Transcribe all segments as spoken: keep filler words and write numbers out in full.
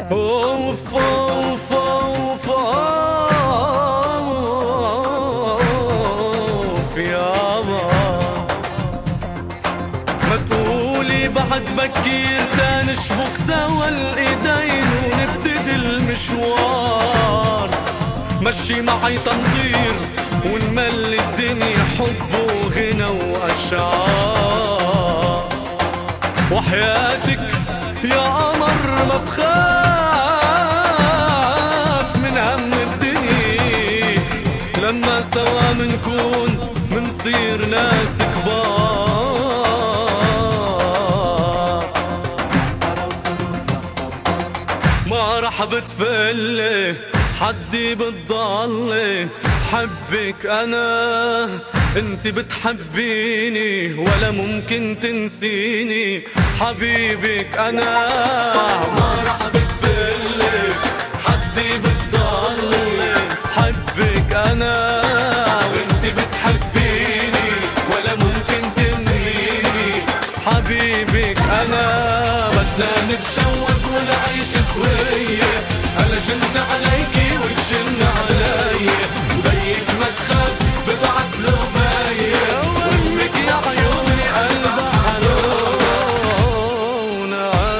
اوف اوف اوف اوف يابا، ما تقولي بعد بكير تنشبك سوا الايدين ونبتدي المشوار. مشي معي تنطير ونملي الدنيا حب وغنى واشعار. وحياتك يا قمر ما بخاف من هم الدنيا، لما سوا منكون منصير ناس كبار. ما رح بتفلي حدي بتضلي، حبك انا انت بتحبيني ولا ممكن تنسيني. حبيبك انا ما رح بتفلي حدي بتضلي، حبك انا وانت بتحبيني ولا ممكن تنسيني. حبيبك انا بدنا نتجوز ونعيش سوية، انا جن عليكي وتجن علي، بيك ما تخاف ببعت له باية، وامك يا عيوني قلبها حنون.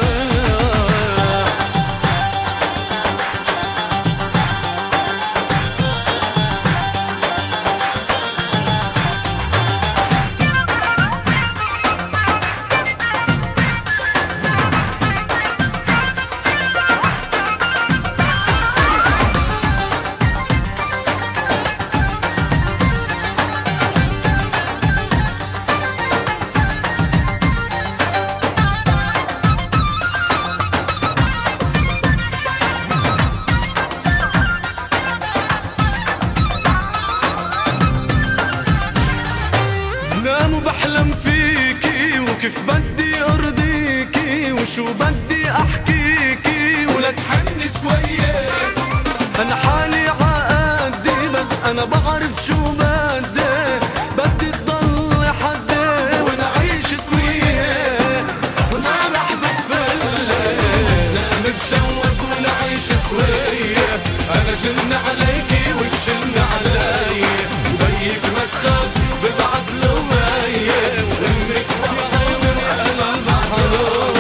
بنام وبحلم فيكي وكيف بدي ارضيكي وشو بدي احكيكي ولا تحني شوية. انا حالي عقدي بس انا بعرف شو بدي، بدي تضل حدي ونعيش سوية. وما رح بتفلي نتجوز ونعيش سوية، انا جن عليكي وتجن علي، وبيك ما تخاف ببعت له مية، وامك يا عيوني قلبها حنون.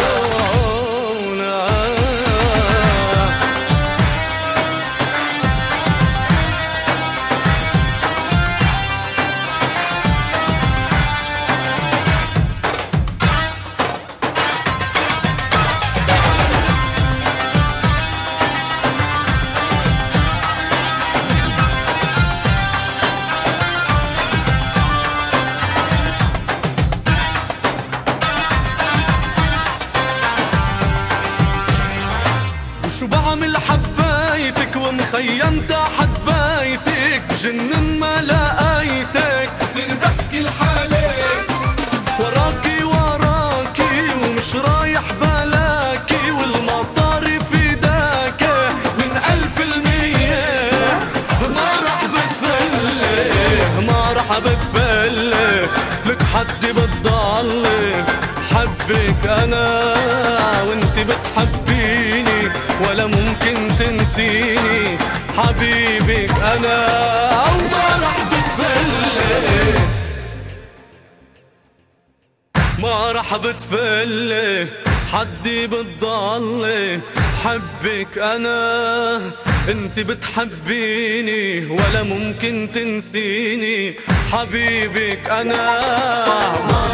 شو بعمل حبايتك ومخيم تحت بيتك، بجنن ما لقيتك، بصير بحكي لحالك وراكي وراكي ومش رايح بلاكي، والمصاري في داكي من ألف المية. ما رح بتفلي ما رح بتفلي لك حدي بتضلي، حبك انا وانت بتحبيني ولا ممكن تنسيني. حبيبك انا وما رح بتفلي ما رح بتفلي حدي بتضلي، حبك انا انت بتحبيني ولا ممكن تنسيني. حبيبك انا